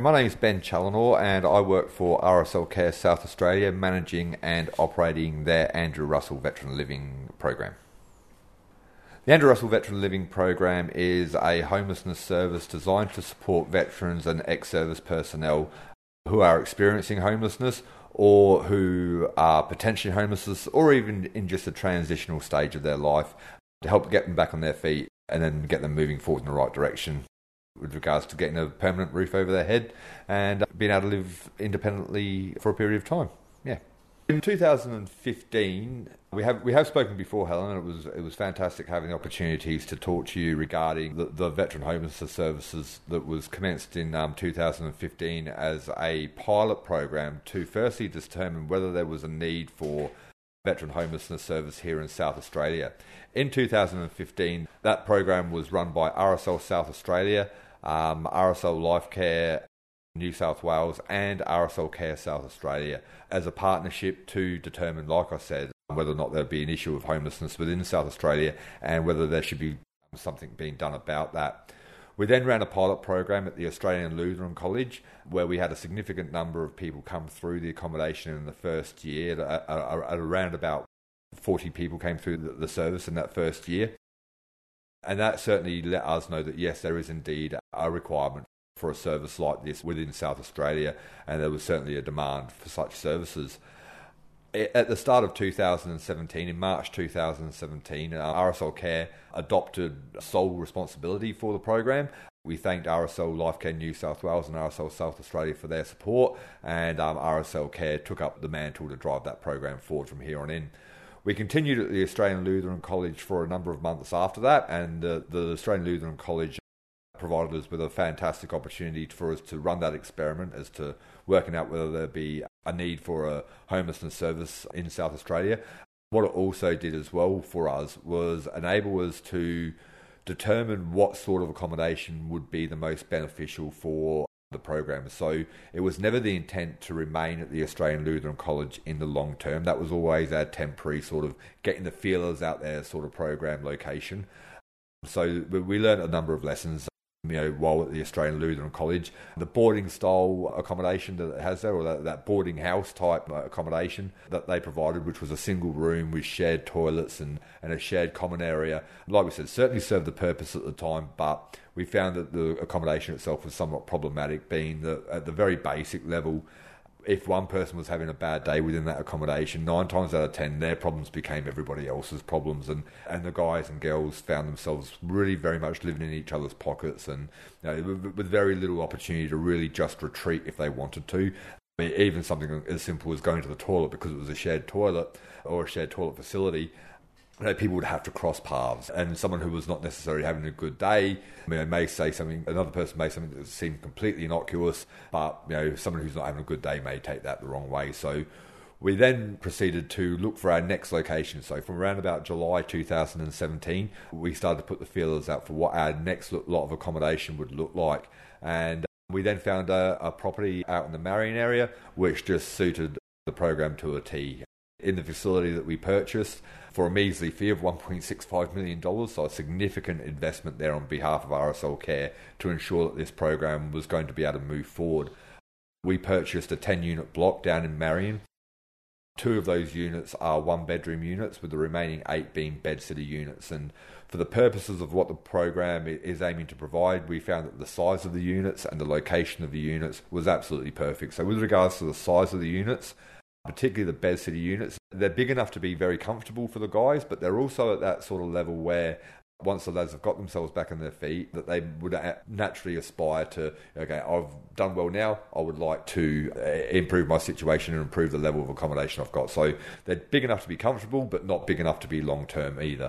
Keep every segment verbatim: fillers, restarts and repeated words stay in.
My name is Ben Challenor and I work for R S L Care South Australia, managing and operating their Andrew Russell Veteran Living Program. The Andrew Russell Veteran Living Program is a homelessness service designed to support veterans and ex-service personnel who are experiencing homelessness or who are potentially homeless or even in just a transitional stage of their life, to help get them back on their feet and then get them moving forward in the right direction with regards to getting a permanent roof over their head and being able to live independently for a period of time. Yeah. In two thousand fifteen, we have we have spoken before, Helen, and it was it was fantastic having the opportunities to talk to you regarding the, the veteran homelessness services that was commenced in um, two thousand fifteen as a pilot program to firstly determine whether there was a need for veteran homelessness service here in South Australia. In two thousand fifteen, that program was run by R S L South Australia, um, R S L Life Care New South Wales and R S L Care South Australia as a partnership to determine, like I said, whether or not there'd be an issue of homelessness within South Australia and whether there should be something being done about that. We then ran a pilot program at the Australian Lutheran College where we had a significant number of people come through the accommodation in the first year. At around about forty people came through the service in that first year. And that certainly let us know that yes, there is indeed a requirement for a service like this within South Australia, and there was certainly a demand for such services. At the start of two thousand seventeen, in March two thousand seventeen, R S L Care adopted sole responsibility for the program. We thanked R S L Life Care New South Wales and R S L South Australia for their support, and um, R S L Care took up the mantle to drive that program forward from here on in. We continued at the Australian Lutheran College for a number of months after that, and uh, the Australian Lutheran College provided us with a fantastic opportunity for us to run that experiment as to working out whether there be a need for a homelessness service in South Australia. What it also did as well for us was enable us to determine what sort of accommodation would be the most beneficial for the program. So it was never the intent to remain at the Australian Lutheran College in the long term. That was always our temporary sort of getting the feelers out there sort of program location. So we learned a number of lessons, you know, while at the Australian Lutheran College. The boarding style accommodation that it has there, or that, that boarding house type accommodation that they provided, which was a single room with shared toilets and, and a shared common area, like we said, certainly served the purpose at the time, but we found that the accommodation itself was somewhat problematic, being that at the very basic level, if one person was having a bad day within that accommodation, nine times out of ten, their problems became everybody else's problems, and, and the guys and girls found themselves really very much living in each other's pockets, and you know, with, with very little opportunity to really just retreat if they wanted to. I mean, even something as simple as going to the toilet because it was a shared toilet or a shared toilet facility, you know, people would have to cross paths, and someone who was not necessarily having a good day, I mean, may say something, another person may say something that seemed completely innocuous, but you know, someone who's not having a good day may take that the wrong way. So we then proceeded to look for our next location. So from around about July two thousand seventeen, we started to put the feelers out for what our next lot of accommodation would look like, and we then found a, a property out in the Marion area which just suited the program to a T. In the facility that we purchased for a measly fee of one point six five million dollars, so a significant investment there on behalf of R S L Care to ensure that this program was going to be able to move forward. We purchased a ten-unit block down in Marion. Two of those units are one-bedroom units, with the remaining eight being bed-sitter units. And for the purposes of what the program is aiming to provide, we found that the size of the units and the location of the units was absolutely perfect. So with regards to the size of the units, particularly the bed-sitter units, they're big enough to be very comfortable for the guys, but they're also at that sort of level where once the lads have got themselves back on their feet, that they would naturally aspire to, okay, I've done well now, I would like to improve my situation and improve the level of accommodation I've got. So they're big enough to be comfortable, but not big enough to be long-term either.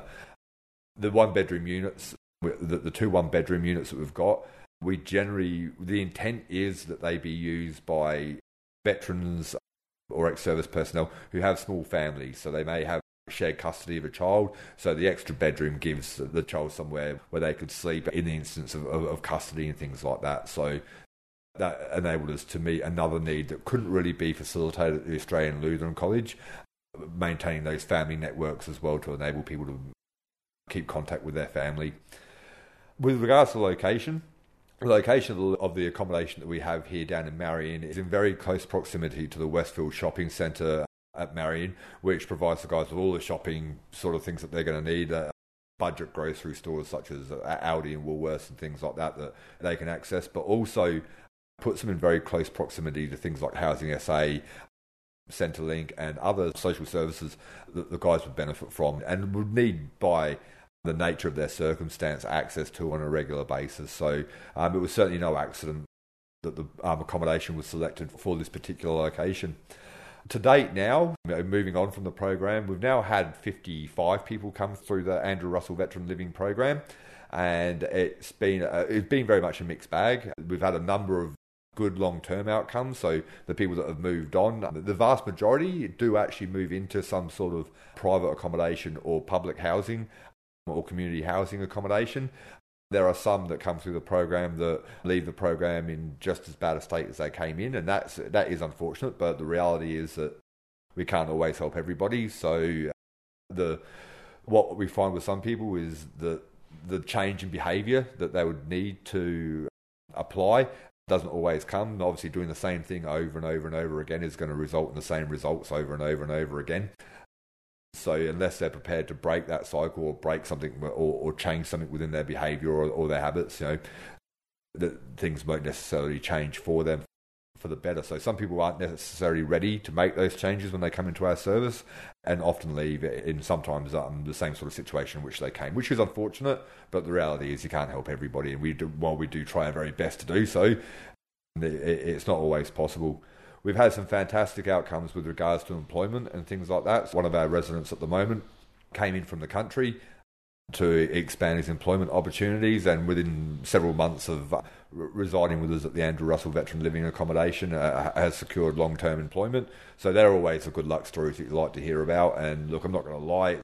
The one-bedroom units, the, the two one-bedroom units that we've got, we generally, the intent is that they be used by veterans or ex-service personnel who have small families, so they may have shared custody of a child, so the extra bedroom gives the child somewhere where they could sleep in the instance of, of, of custody and things like that. So that enabled us to meet another need that couldn't really be facilitated at the Australian Lutheran College, maintaining those family networks as well to enable people to keep contact with their family. With regards to location, The location of the, of the accommodation that we have here down in Marion is in very close proximity to the Westfield Shopping Centre at Marion, which provides the guys with all the shopping sort of things that they're going to need. Uh, budget grocery stores such as Aldi and Woolworths and things like that that they can access, but also puts them in very close proximity to things like Housing S A, Centrelink and other social services that the guys would benefit from and would need by the nature of their circumstance access to on a regular basis. So um, it was certainly no accident that the um, accommodation was selected for this particular location. To date now, moving on from the program, we've now had fifty-five people come through the Andrew Russell Veteran Living Program, and it's been uh, it's been very much a mixed bag. We've had a number of good long-term outcomes, so the people that have moved on, the vast majority do actually move into some sort of private accommodation or public housing or community housing accommodation. There are some that come through the program that leave the program in just as bad a state as they came in, and that's that is unfortunate, but the reality is that we can't always help everybody. So the what we find with some people is that the change in behaviour that they would need to apply doesn't always come. Obviously doing the same thing over and over and over again is going to result in the same results over and over and over again. So unless they're prepared to break that cycle or break something or, or change something within their behaviour or, or their habits, you know, that things won't necessarily change for them for the better. So some people aren't necessarily ready to make those changes when they come into our service and often leave in sometimes um, the same sort of situation in which they came, which is unfortunate, but the reality is you can't help everybody. And we do, while we do try our very best to do so, it, it's not always possible. We've had some fantastic outcomes with regards to employment and things like that. So one of our residents at the moment came in from the country to expand his employment opportunities, and within several months of uh, residing with us at the Andrew Russell Veteran Living Accommodation uh, has secured long-term employment. So they're always a good luck stories that you like to hear about. And look, I'm not going to lie,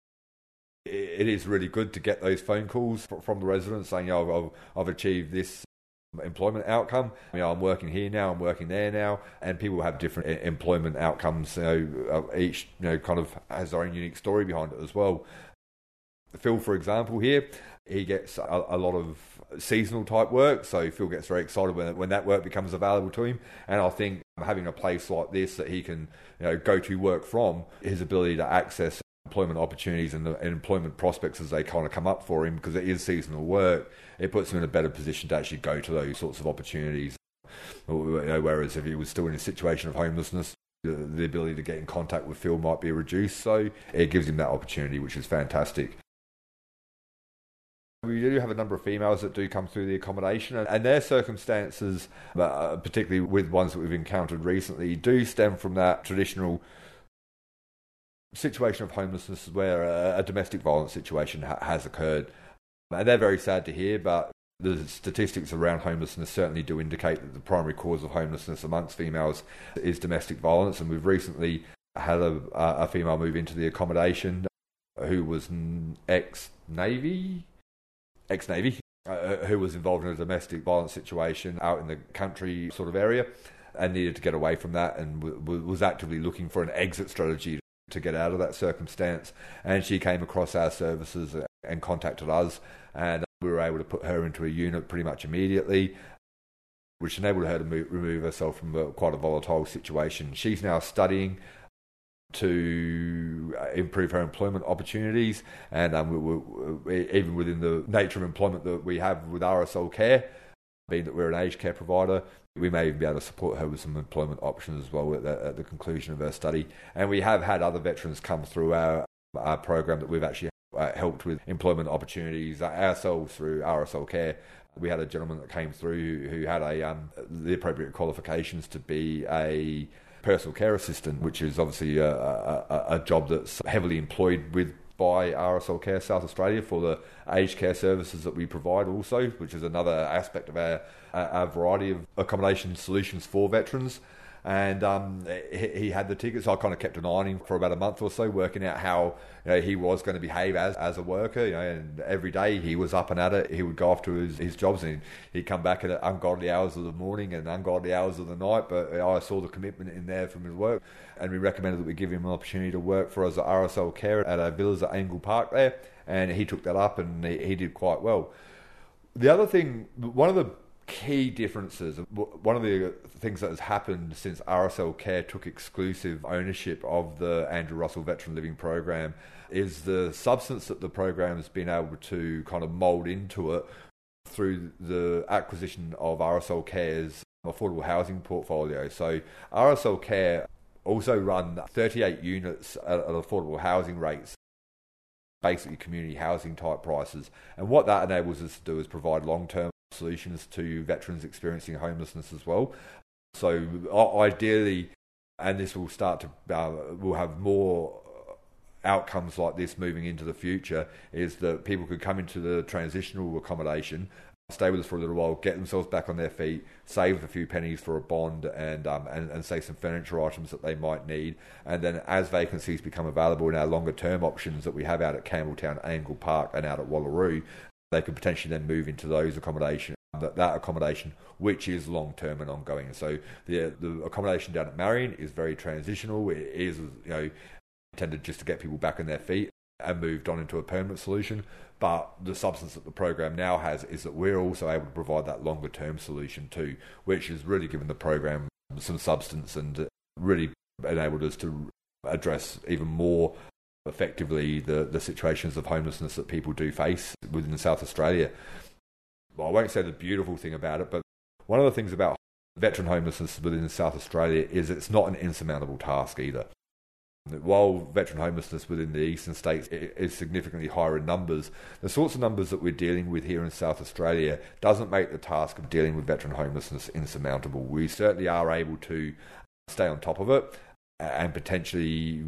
it is really good to get those phone calls from the residents saying, you know, I've, I've achieved this employment outcome. You know, I'm working here now, I'm working there now, and people have different employment outcomes. You know, each you know kind of has their own unique story behind it as well. Phil, for example, here he gets a, a lot of seasonal type work, so Phil gets very excited when when that work becomes available to him. And I think having a place like this that he can you know go to work from, his ability to access employment opportunities and, the, and employment prospects as they kind of come up for him, because it is seasonal work, it puts him in a better position to actually go to those sorts of opportunities. Whereas if he was still in a situation of homelessness, the, the ability to get in contact with Phil might be reduced, so it gives him that opportunity, which is fantastic. We do have a number of females that do come through the accommodation, and their circumstances, uh, particularly with ones that we've encountered recently, do stem from that traditional situation of homelessness where a, a domestic violence situation ha- has occurred. And they're very sad to hear, but the statistics around homelessness certainly do indicate that the primary cause of homelessness amongst females is domestic violence. And we've recently had a, a female move into the accommodation who was ex-Navy, ex-Navy, uh, who was involved in a domestic violence situation out in the country sort of area and needed to get away from that, and w- was actively looking for an exit strategy to get out of that circumstance. And she came across our services and contacted us, and we were able to put her into a unit pretty much immediately, which enabled her to move, remove herself from a, quite a volatile situation. She's now studying to improve her employment opportunities, and um, we, we, even within the nature of employment that we have with R S L Care, being that we're an aged care provider, we may even be able to support her with some employment options as well at the, at the conclusion of her study. And we have had other veterans come through our, our program that we've actually uh, helped with employment opportunities ourselves through R S L Care. We had a gentleman that came through who had a um, the appropriate qualifications to be a personal care assistant, which is obviously a, a, a job that's heavily employed with by R S L Care South Australia for the aged care services that we provide also, which is another aspect of our, our variety of accommodation solutions for veterans. And um, he, he had the tickets, so I kind of kept an eye on him for about a month or so, working out how you know, he was going to behave as as a worker. You know, and every day he was up and at it. He would go off to his, his jobs, and he'd come back at ungodly hours of the morning and ungodly hours of the night. But I saw the commitment in there from his work, and we recommended that we give him an opportunity to work for us at R S L Care at our villas at Angle Park there, and he took that up, and he, he did quite well. The other thing, one of the key differences. One of the things that has happened since R S L Care took exclusive ownership of the Andrew Russell Veteran Living Program is the substance that the program has been able to kind of mould into it through the acquisition of R S L Care's affordable housing portfolio. So R S L Care also run thirty-eight units at, at affordable housing rates, basically community housing type prices. And what that enables us to do is provide long-term solutions to veterans experiencing homelessness as well. So ideally, and this will start to, uh, we'll have more outcomes like this moving into the future, is that people could come into the transitional accommodation, stay with us for a little while, get themselves back on their feet, save a few pennies for a bond and um, and, and say some furniture items that they might need. And then as vacancies become available in our longer term options that we have out at Campbelltown, Angle Park and out at Wallaroo, they could potentially then move into those accommodation, that, that accommodation which is long term and ongoing. So the the accommodation down at Marion is very transitional. It is, you know, intended just to get people back on their feet and moved on into a permanent solution. But the substance that the program now has is that we're also able to provide that longer term solution too, which has really given the program some substance and really enabled us to address even more effectively the, the situations of homelessness that people do face within South Australia. Well, I won't say the beautiful thing about it, but one of the things about veteran homelessness within South Australia is it's not an insurmountable task either. While veteran homelessness within the eastern states is significantly higher in numbers, the sorts of numbers that we're dealing with here in South Australia doesn't make the task of dealing with veteran homelessness insurmountable. We certainly are able to stay on top of it and potentially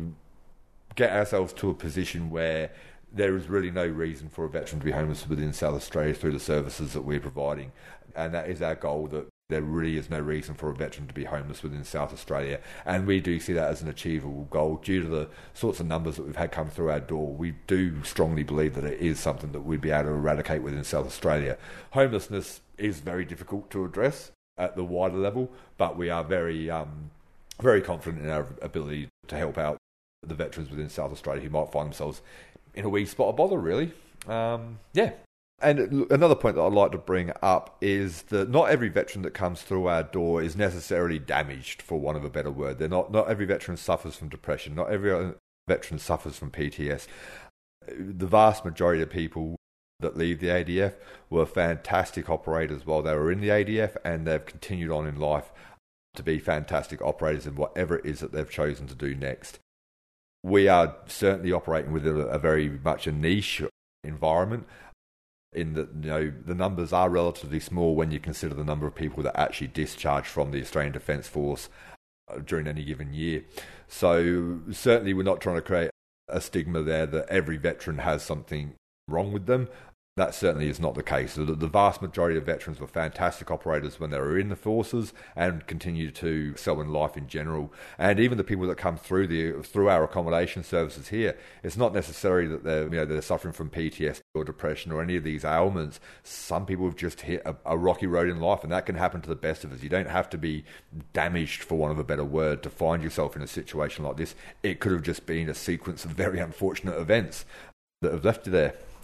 get ourselves to a position where there is really no reason for a veteran to be homeless within South Australia through the services that we're providing. And that is our goal, that there really is no reason for a veteran to be homeless within South Australia. And we do see that as an achievable goal due to the sorts of numbers that we've had come through our door. We do strongly believe that it is something that we'd be able to eradicate within South Australia. Homelessness is very difficult to address at the wider level, but we are very, um, very confident in our ability to help out the veterans within South Australia who might find themselves in a wee spot of bother, really. Um, yeah. And another point that I'd like to bring up is that not every veteran that comes through our door is necessarily damaged, for want of a better word. They're not, not every veteran suffers from depression. Not every veteran suffers from P T S. The vast majority of people that leave the A D F were fantastic operators while they were in the A D F, and they've continued on in life to be fantastic operators in whatever it is that they've chosen to do next. We are certainly operating with a, a very much a niche environment, in that, you know, the numbers are relatively small when you consider the number of people that actually discharge from the Australian Defence Force during any given year. So certainly we're not trying to create a stigma there that every veteran has something wrong with them. That certainly is not the case. The, the vast majority of veterans were fantastic operators when they were in the forces and continue to excel in life in general. And even the people that come through the through our accommodation services here, it's not necessary that they're, you know, they're suffering from P T S D or depression or any of these ailments. Some people have just hit a, a rocky road in life, and that can happen to the best of us. You don't have to be damaged, for want of a better word, to find yourself in a situation like this. It could have just been a sequence of very unfortunate events that have left you there.